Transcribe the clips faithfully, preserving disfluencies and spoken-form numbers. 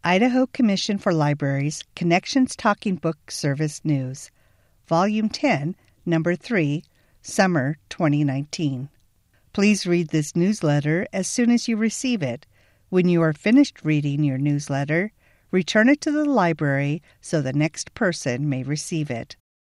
Idaho Commission for Libraries Connections Talking Book Service News, Volume ten, Number three, Summer twenty nineteen. Please read this newsletter as soon as you receive it. When you are finished reading your newsletter, return it to the library so the next person may receive it.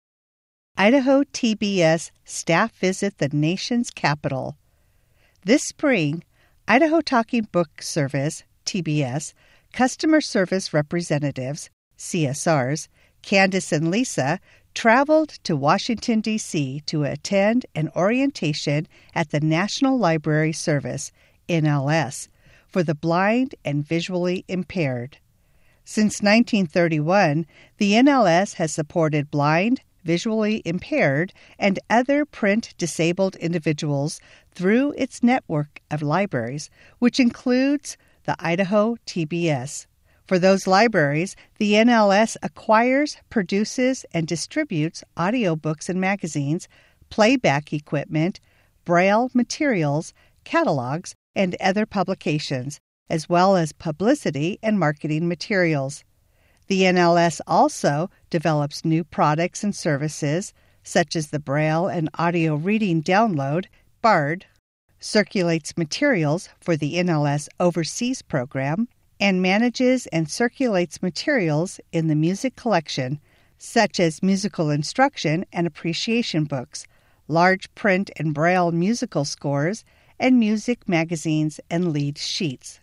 Idaho T B S staff visit the nation's capital. This spring, Idaho Talking Book Service, T B S, Customer Service Representatives, C S Rs, Candace and Lisa, traveled to Washington, D C to attend an orientation at the National Library Service, N L S, for the blind and visually impaired. Since nineteen thirty-one, the N L S has supported blind, visually impaired, and other print-disabled individuals through its network of libraries, which includes the Idaho T B S. For those libraries, the N L S acquires, produces, and distributes audiobooks and magazines, playback equipment, braille materials, catalogs, and other publications, as well as publicity and marketing materials. The N L S also develops new products and services, such as the Braille and Audio Reading Download, BARD, circulates materials for the N L S Overseas program, and manages and circulates materials in the music collection, such as musical instruction and appreciation books, large print and Braille musical scores, and music magazines and lead sheets.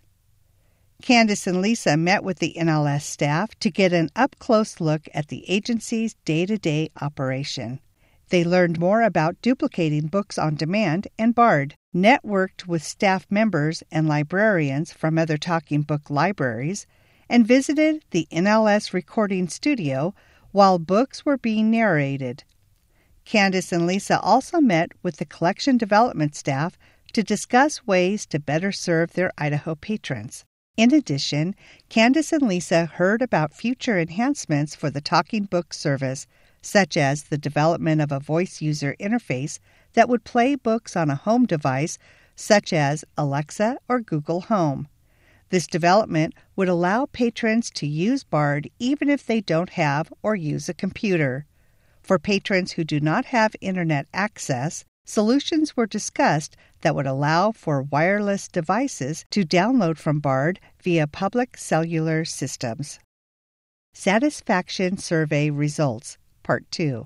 Candace and Lisa met with the N L S staff to get an up-close look at the agency's day-to-day operation. They learned more about duplicating books on demand and BARD, networked with staff members and librarians from other Talking Book libraries, and visited the N L S recording studio while books were being narrated. Candace and Lisa also met with the collection development staff to discuss ways to better serve their Idaho patrons. In addition, Candace and Lisa heard about future enhancements for the Talking Book service, such as the development of a voice user interface that would play books on a home device such as Alexa or Google Home. This development would allow patrons to use BARD even if they don't have or use a computer. For patrons who do not have internet access, solutions were discussed that would allow for wireless devices to download from BARD via public cellular systems. Satisfaction Survey Results, Part two.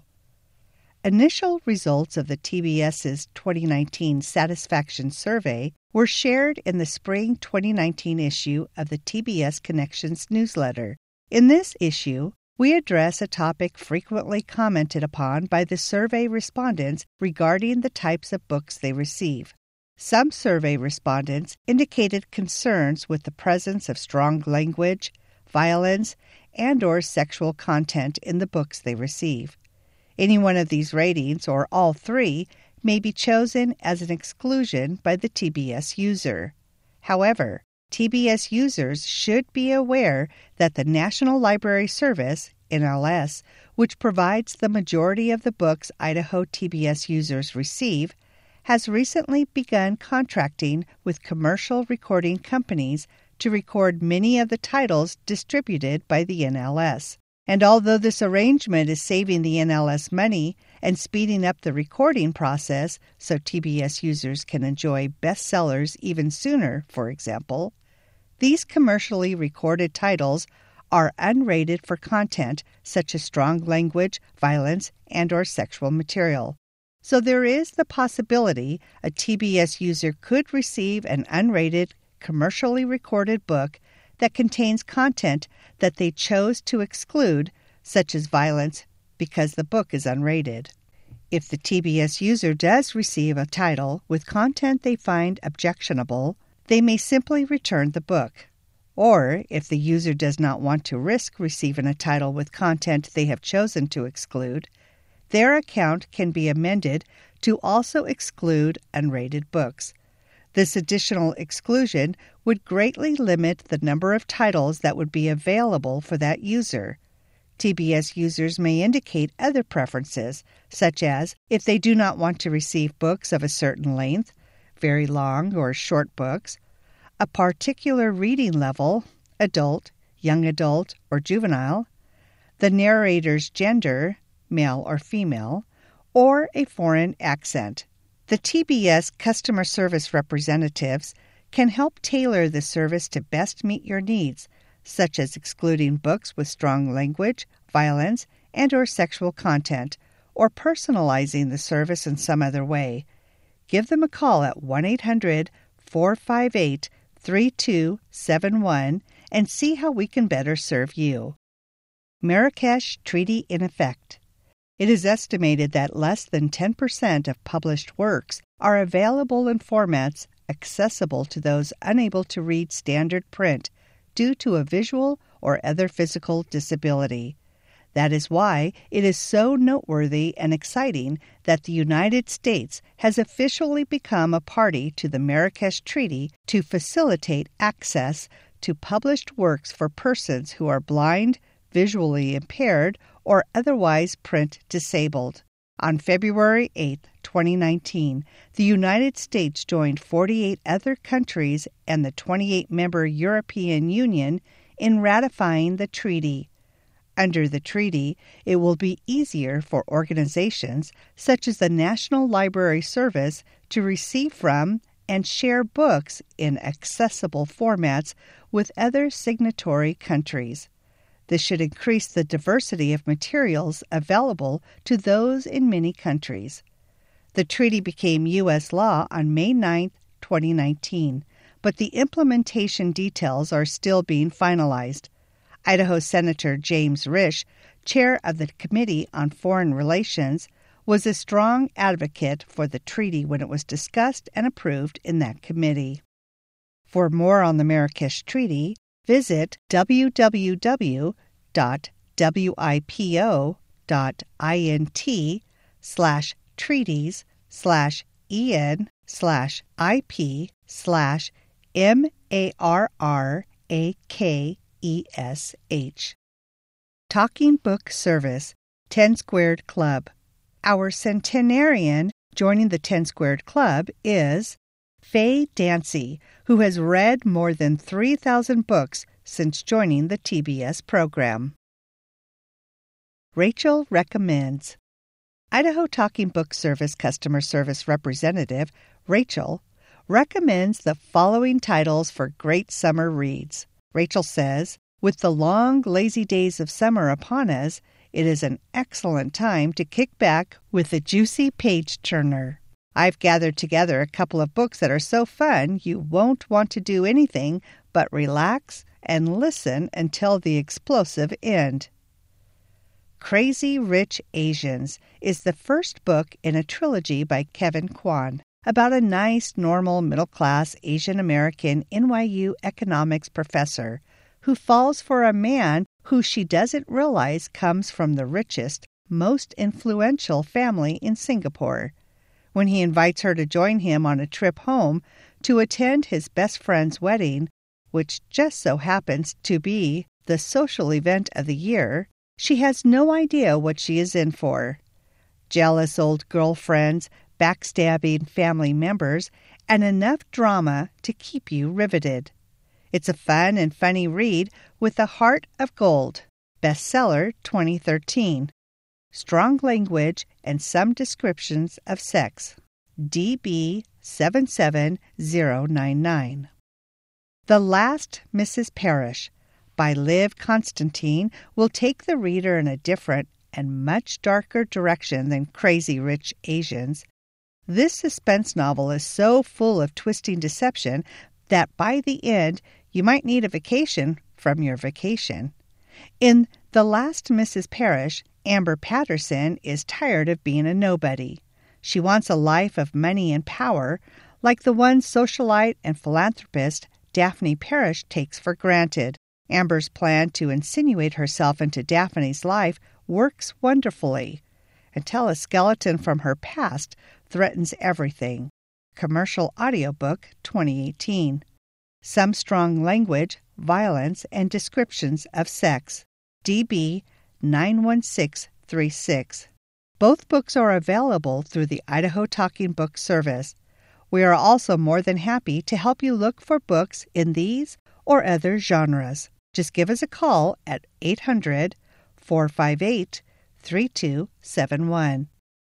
Initial results of the TBS's twenty nineteen Satisfaction Survey were shared in the spring twenty nineteen issue of the T B S Connections newsletter. In this issue, we address a topic frequently commented upon by the survey respondents regarding the types of books they receive. Some survey respondents indicated concerns with the presence of strong language, violence, and or sexual content in the books they receive. Any one of these ratings, or all three, may be chosen as an exclusion by the T B S user. However, T B S users should be aware that the National Library Service, N L S, which provides the majority of the books Idaho T B S users receive, has recently begun contracting with commercial recording companies to record many of the titles distributed by the N L S. And although this arrangement is saving the N L S money and speeding up the recording process so T B S users can enjoy bestsellers even sooner, for example, these commercially recorded titles are unrated for content such as strong language, violence, and or sexual material. So there is the possibility a T B S user could receive an unrated, commercially recorded book that contains content that they chose to exclude, such as violence, because the book is unrated. If the T B S user does receive a title with content they find objectionable, they may simply return the book. Or, if the user does not want to risk receiving a title with content they have chosen to exclude, their account can be amended to also exclude unrated books. This additional exclusion would greatly limit the number of titles that would be available for that user. T B S users may indicate other preferences, such as if they do not want to receive books of a certain length, very long or short books, a particular reading level, adult, young adult or juvenile, the narrator's gender, male or female, or a foreign accent. The T B S customer service representatives can help tailor the service to best meet your needs, such as excluding books with strong language, violence, and or sexual content, or personalizing the service in some other way. Give them a call at one eight hundred, four five eight, three two seven one and see how we can better serve you. Marrakesh Treaty in effect. It is estimated that less than ten percent of published works are available in formats accessible to those unable to read standard print due to a visual or other physical disability. That is why it is so noteworthy and exciting that the United States has officially become a party to the Marrakesh Treaty to facilitate access to published works for persons who are blind, visually impaired, or otherwise print disabled. On February eighth, twenty nineteen, the United States joined forty-eight other countries and the twenty-eight member European Union in ratifying the treaty. Under the treaty, it will be easier for organizations such as the National Library Service to receive from and share books in accessible formats with other signatory countries. This should increase the diversity of materials available to those in many countries. The treaty became U S law on May ninth, twenty nineteen, but the implementation details are still being finalized. Idaho Senator James Risch, chair of the Committee on Foreign Relations, was a strong advocate for the treaty when it was discussed and approved in that committee. For more on the Marrakesh Treaty, visit w w w dot wipo dot int slash treaties slash en slash ip slash M-A-R-R-A-K-E-S-H. Talking Book Service, ten Squared Club. Our centenarian joining the ten Squared Club is Faye Dancy, who has read more than three thousand books since joining the T B S program. Rachel recommends. Idaho Talking Book Service Customer Service Representative Rachel recommends the following titles for great summer reads. Rachel says, with the long, lazy days of summer upon us, it is an excellent time to kick back with a juicy page-turner. I've gathered together a couple of books that are so fun you won't want to do anything but relax and listen until the explosive end. Crazy Rich Asians is the first book in a trilogy by Kevin Kwan about a nice, normal, middle-class Asian American N Y U economics professor who falls for a man who she doesn't realize comes from the richest, most influential family in Singapore. When he invites her to join him on a trip home to attend his best friend's wedding, which just so happens to be the social event of the year, she has no idea what she is in for. Jealous old girlfriends, backstabbing family members, and enough drama to keep you riveted. It's a fun and funny read with a heart of gold. Bestseller twenty thirteen. Strong language and some descriptions of sex. D B seven seven zero nine nine. The Last Missus Parrish by Liv Constantine will take the reader in a different and much darker direction than Crazy Rich Asians. This suspense novel is so full of twisting deception that by the end you might need a vacation from your vacation. In The Last Missus Parrish, Amber Patterson is tired of being a nobody. She wants a life of money and power, like the one socialite and philanthropist Daphne Parrish takes for granted. Amber's plan to insinuate herself into Daphne's life works wonderfully, until a skeleton from her past threatens everything. Commercial audiobook twenty eighteen. Some strong language, violence, and descriptions of sex. D B nine one six three six. Both books are available through the Idaho Talking Book Service. We are also more than happy to help you look for books in these or other genres. Just give us a call at eight hundred, four five eight, three two seven one.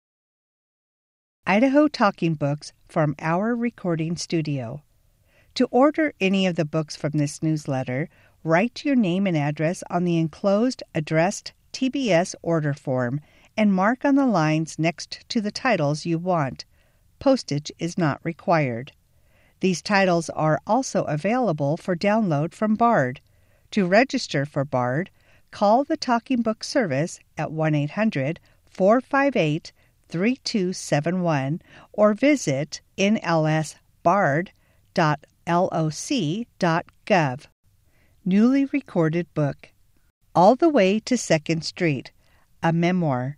Idaho Talking Books from our recording studio. To order any of the books from this newsletter, write your name and address on the enclosed addressed T B S order form and mark on the lines next to the titles you want. Postage is not required. These titles are also available for download from Bard. To register for Bard, call the Talking Book service at one eight hundred, four five eight, three two seven one or visit n l s bard dot loc dot gov. Newly recorded book, All the Way to Second Street, a memoir.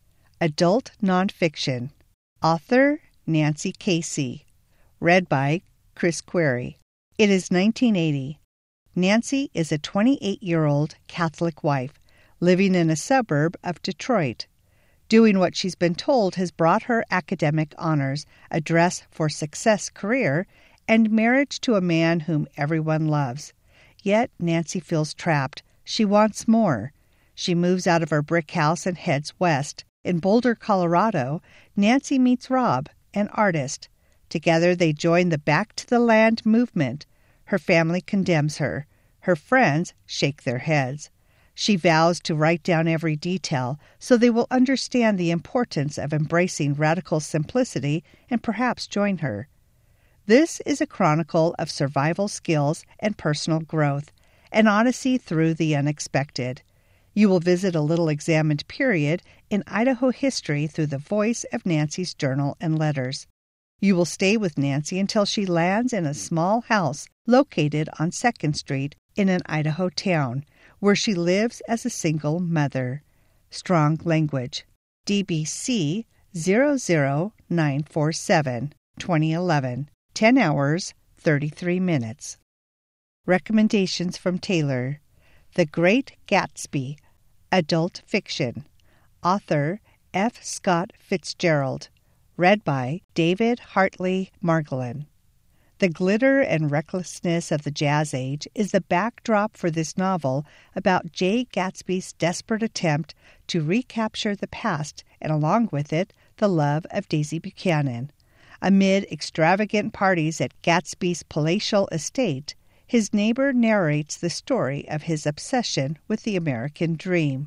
Adult nonfiction. Author Nancy Casey. Read by Chris Query. It is nineteen eighty. Nancy is a twenty-eight-year-old Catholic wife living in a suburb of Detroit. Doing what she's been told has brought her academic honors, a dress for success career, and marriage to a man whom everyone loves. Yet Nancy feels trapped. She wants more. She moves out of her brick house and heads west. In Boulder, Colorado, Nancy meets Rob, an artist. Together they join the Back to the Land movement. Her family condemns her. Her friends shake their heads. She vows to write down every detail so they will understand the importance of embracing radical simplicity and perhaps join her. This is a chronicle of survival skills and personal growth, an odyssey through the unexpected. You will visit a little examined period in Idaho history through the voice of Nancy's journal and letters. You will stay with Nancy until she lands in a small house located on Second Street in an Idaho town, where she lives as a single mother. Strong language. D B C zero zero nine four seven, twenty eleven. ten hours, thirty-three minutes. Recommendations from Taylor. The Great Gatsby. Adult fiction. Author F. Scott Fitzgerald. Read by David Hartley Margolin. The glitter and recklessness of the Jazz Age is the backdrop for this novel about Jay Gatsby's desperate attempt to recapture the past and, along with it, the love of Daisy Buchanan. Amid extravagant parties at Gatsby's palatial estate, his neighbor narrates the story of his obsession with the American dream.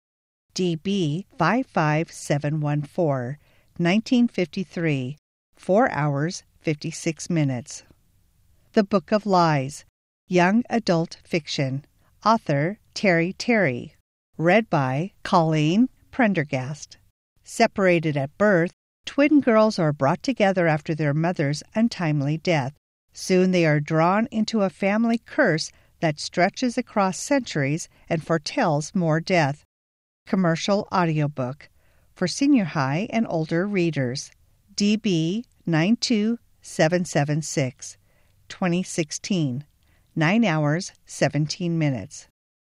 D B five five seven one four, nineteen fifty-three, four hours, fifty-six minutes. The Book of Lies. Young adult fiction. Author Terry Terry. Read by Colleen Prendergast. Separated at birth, twin girls are brought together after their mother's untimely death. Soon they are drawn into a family curse that stretches across centuries and foretells more death. Commercial audiobook for senior high and older readers. D B nine two seven seven six, twenty sixteen. nine hours, seventeen minutes.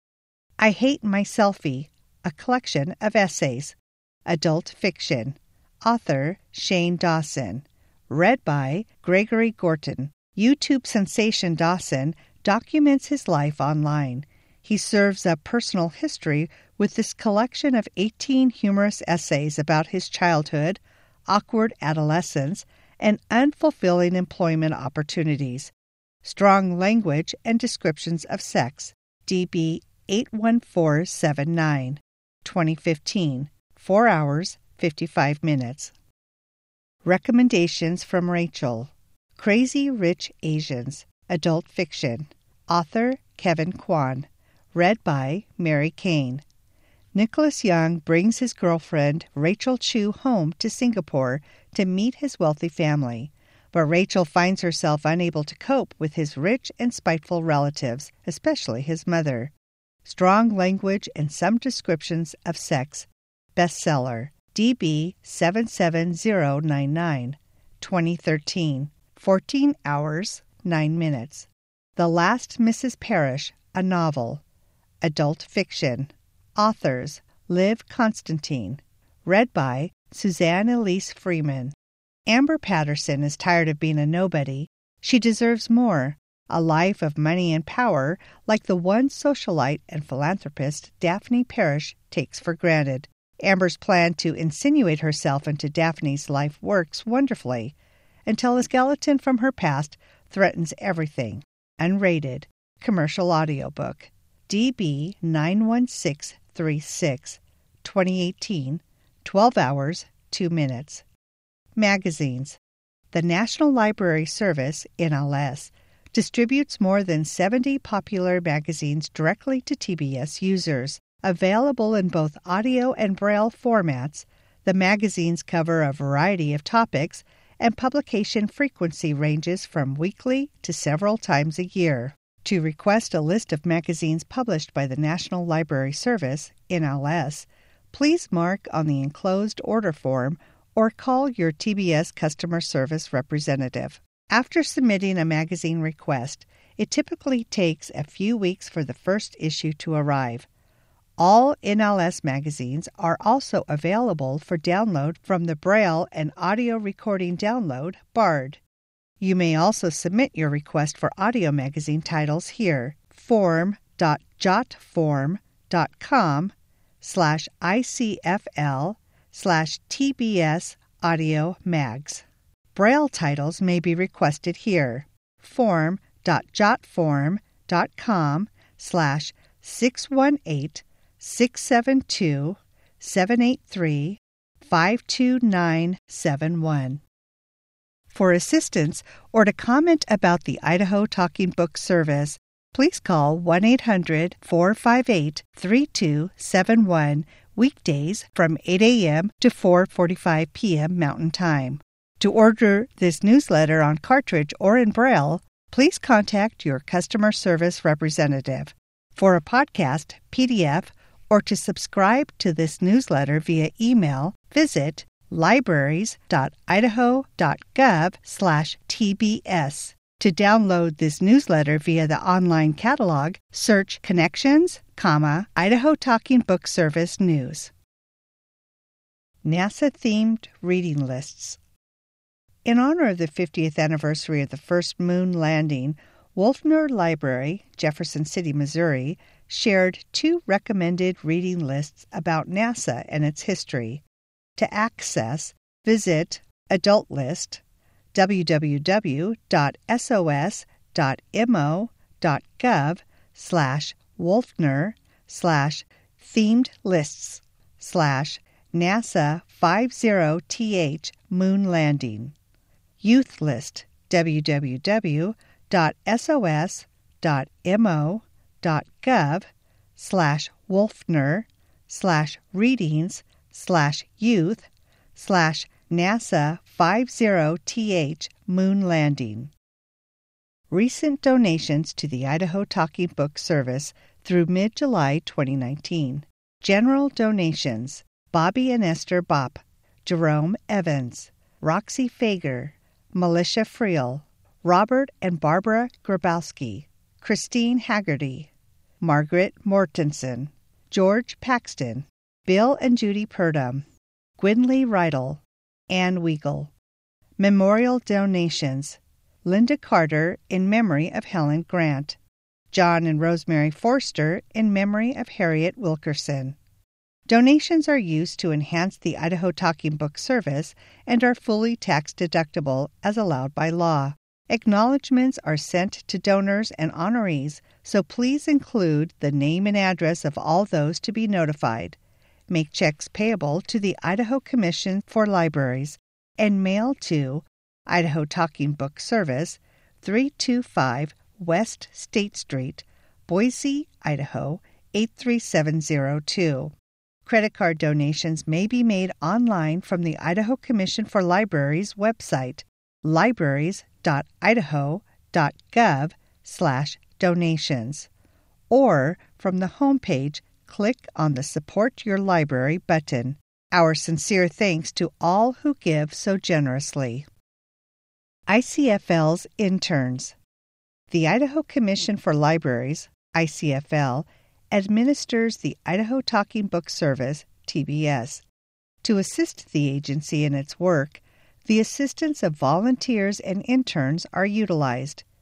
I Hate My Selfie, a collection of essays. Adult fiction. Author Shane Dawson. Read by Gregory Gorton. YouTube sensation Dawson documents his life online. He serves up personal history with this collection of eighteen humorous essays about his childhood, awkward adolescence, and unfulfilling employment opportunities. Strong language and descriptions of sex. D B eight one four seven nine, twenty fifteen. four hours, fifty-five minutes. Recommendations from Rachel. Crazy Rich Asians. Adult fiction. Author Kevin Kwan. Read by Mary Kane. Nicholas Young brings his girlfriend Rachel Chu home to Singapore to meet his wealthy family. But Rachel finds herself unable to cope with his rich and spiteful relatives, especially his mother. Strong language and some descriptions of sex. Bestseller. D B seven seven zero nine nine, twenty thirteen. fourteen hours, nine minutes. The Last Missus Parrish, a novel. Adult fiction. Authors Liv Constantine. Read by Suzanne Elise Freeman. Amber Patterson is tired of being a nobody. She deserves more. a life of money and power like the one socialite and philanthropist Daphne Parrish takes for granted. Amber's plan to insinuate herself into Daphne's life works wonderfully, until a skeleton from her past threatens everything. Unrated. Commercial audiobook. D B nine one six three six, twenty eighteen, twelve hours, two minutes. Magazines. The National Library Service, N L S, distributes more than seventy popular magazines directly to T B S users. Available in both audio and braille formats, the magazines cover a variety of topics, and publication frequency ranges from weekly to several times a year. To request a list of magazines published by the National Library Service, N L S, please mark on the enclosed order form or call your T B S customer service representative. After submitting a magazine request, it typically takes a few weeks for the first issue to arrive. All N L S magazines are also available for download from the Braille and Audio Recording Download, BARD. You may also submit your request for audio magazine titles here, form.jotform.com slash ICFL slash TBS Audio Mags. Braille titles may be requested here, form.jotform.com slash 618 672 783 52971. For assistance or to comment about the Idaho Talking Book Service, please call one eight hundred four five eight three two seven one weekdays from eight a.m. to four forty-five p.m. Mountain Time. To order this newsletter on cartridge or in Braille, please contact your customer service representative. For a podcast, P D F, or to subscribe to this newsletter via email, visit libraries.idaho.gov slash TBS. To download this newsletter via the online catalog, search Connections, comma, Idaho Talking Book Service News. NASA-themed reading lists. In honor of the fiftieth anniversary of the first moon landing, Wolfner Library, Jefferson City, Missouri, shared two recommended reading lists about NASA and its history. To access, visit Adult List, www.sos.mo.gov slash Wolfner slash themed lists slash NASA fifty T H moon landing. Youth List, www.sos.mo.gov slash Wolfner slash readings slash youth slash NASA fifty T H moon landing. Recent donations to the Idaho Talking Book Service through mid-July twenty nineteen. General donations: Bobby and Esther Bopp, Jerome Evans, Roxy Fager, Militia Friel, Robert and Barbara Grabowski, Christine Haggerty, Margaret Mortensen, George Paxton, Bill and Judy Purdom, Gwynlee Rydell, Ann Weigel. Memorial donations: Linda Carter in memory of Helen Grant, John and Rosemary Forster in memory of Harriet Wilkerson. Donations are used to enhance the Idaho Talking Book Service and are fully tax-deductible as allowed by law. Acknowledgments are sent to donors and honorees, so please include the name and address of all those to be notified. Make checks payable to the Idaho Commission for Libraries and mail to Idaho Talking Book Service, three two five West State Street, Boise, Idaho, eight three seven zero two. Credit card donations may be made online from the Idaho Commission for Libraries website, libraries.idaho.gov slash donations, or from the homepage, click on the Support Your Library button. Our sincere thanks to all who give so generously. I C F L's interns. The Idaho Commission for Libraries, I C F L, administers the Idaho Talking Book Service, T B S. To assist the agency in its work, the assistance of volunteers and interns are utilized.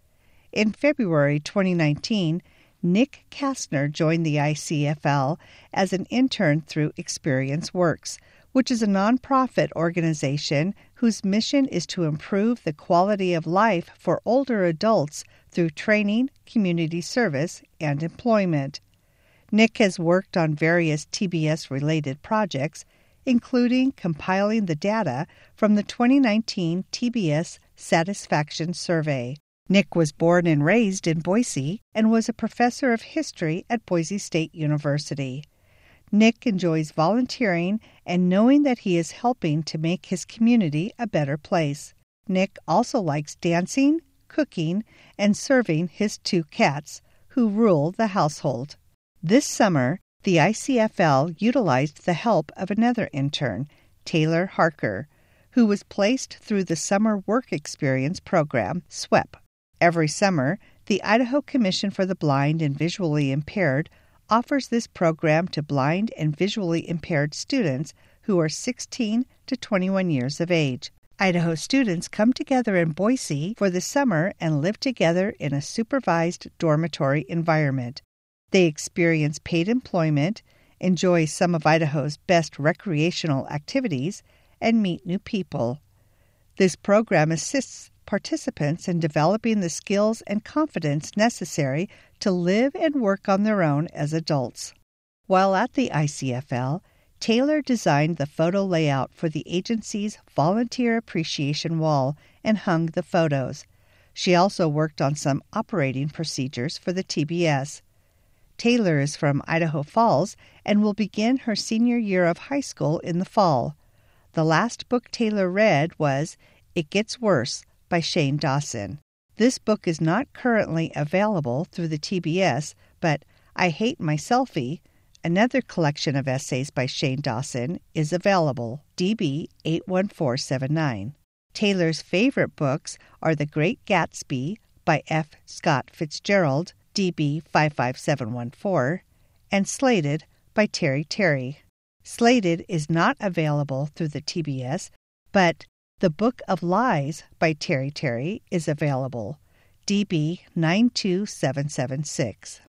In February twenty nineteen, Nick Kastner joined the I C F L as an intern through Experience Works, which is a nonprofit organization whose mission is to improve the quality of life for older adults through training, community service, and employment. Nick has worked on various T B S-related projects, including compiling the data from the twenty nineteen T B S Satisfaction Survey. Nick was born and raised in Boise and was a professor of history at Boise State University. Nick enjoys volunteering and knowing that he is helping to make his community a better place. Nick also likes dancing, cooking, and serving his two cats, who rule the household. This summer, the I C F L utilized the help of another intern, Taylor Harker, who was placed through the Summer Work Experience program, SWEP. Every summer, the Idaho Commission for the Blind and Visually Impaired offers this program to blind and visually impaired students who are sixteen to twenty-one years of age. Idaho students come together in Boise for the summer and live together in a supervised dormitory environment. They experience paid employment, enjoy some of Idaho's best recreational activities, and meet new people. This program assists participants in developing the skills and confidence necessary to live and work on their own as adults. While at the I C F L, Taylor designed the photo layout for the agency's Volunteer Appreciation Wall and hung the photos. She also worked on some operating procedures for the T B S. Taylor is from Idaho Falls and will begin her senior year of high school in the fall. The last book Taylor read was It Gets Worse by Shane Dawson. This book is not currently available through the T B S, but I Hate My Selfie, another collection of essays by Shane Dawson, is available, D B eight one four seven nine. Taylor's favorite books are The Great Gatsby by F. Scott Fitzgerald, D B five five seven one four, and Slated by Terry Terry. Slated is not available through the T B S, but The Book of Lies by Terry Terry is available, D B nine two seven seven six.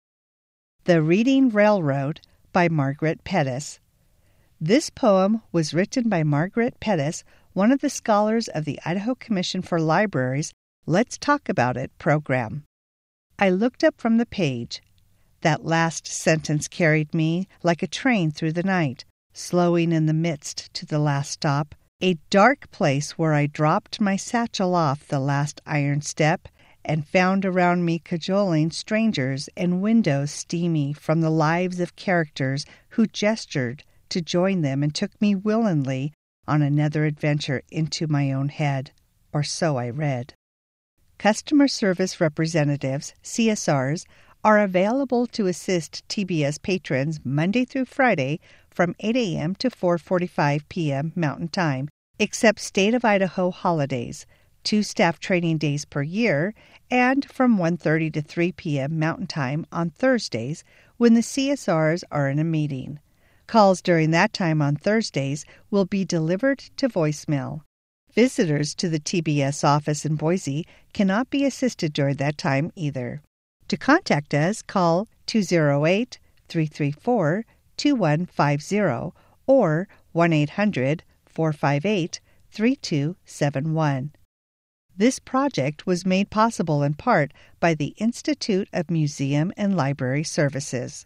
The Reading Railroad by Margaret Pettis. This poem was written by Margaret Pettis, one of the scholars of the Idaho Commission for Libraries' Let's Talk About It program. I looked up from the page. That last sentence carried me like a train through the night, slowing in the midst to the last stop, a dark place where I dropped my satchel off the last iron step and found around me cajoling strangers and windows steamy from the lives of characters who gestured to join them and took me willingly on another adventure into my own head, or so I read. Customer service representatives, C S Rs, are available to assist T B S patrons Monday through Friday from eight a.m. to four forty-five p.m. Mountain Time, except State of Idaho holidays, two staff training days per year, and from one thirty to three p.m. Mountain Time on Thursdays when the C S Rs are in a meeting. Calls during that time on Thursdays will be delivered to voicemail. Visitors to the T B S office in Boise cannot be assisted during that time either. To contact us, call two oh eight, three three four, two one five zero or one eight hundred, four five eight, three two seven one. This project was made possible in part by the Institute of Museum and Library Services.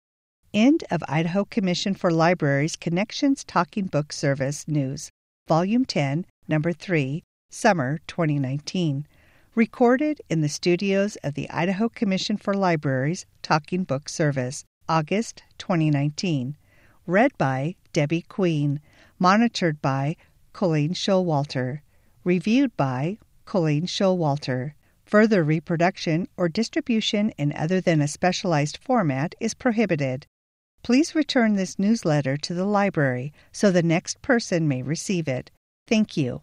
End of Idaho Commission for Libraries Connections Talking Book Service News, Volume ten, Number three, Summer twenty nineteen. Recorded in the studios of the Idaho Commission for Libraries Talking Book Service, August twenty nineteen. Read by Debbie Queen. Monitored by Colleen Showalter. Reviewed by Colleen Showalter. Further reproduction or distribution in other than a specialized format is prohibited. Please return this newsletter to the library so the next person may receive it. Thank you.